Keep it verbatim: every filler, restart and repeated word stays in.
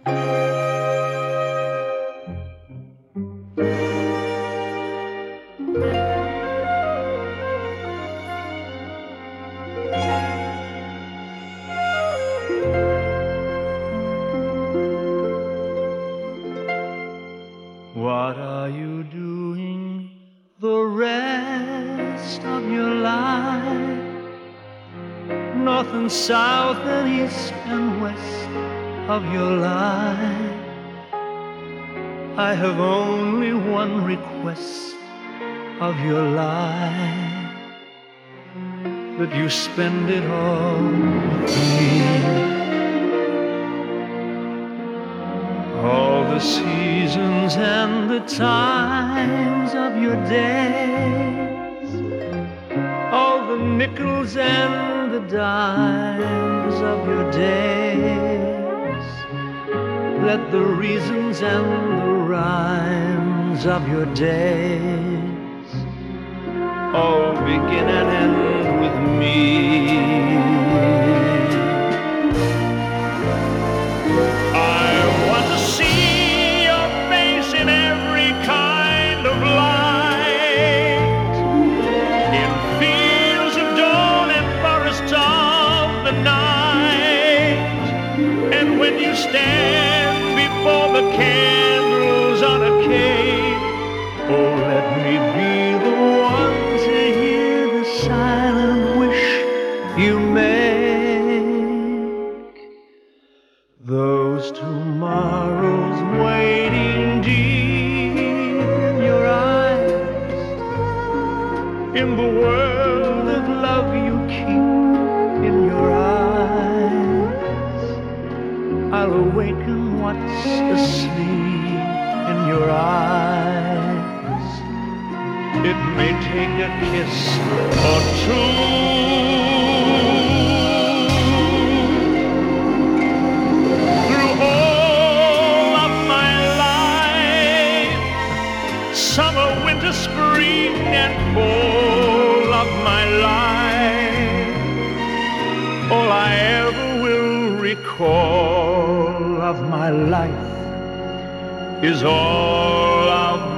What are you doing the rest of your life? North and south and east and west of your life. I have only one request of your life, that you spend it all with me. All the seasons and the times of your days, all the nickels and the dimes of your days. Let the reasons and the rhymes of your days all begin and end with me. Stand before the candles on a cake. Oh, let me be the one to hear the silent wish you make. Those tomorrows waiting deep in your eyes, in the world of love you keep in your eyes. I'll awaken what's asleep in your eyes. It may take a kiss or two, through all of my life, summer, winter, spring, and fall of my life. All I ever will recall of my life is all of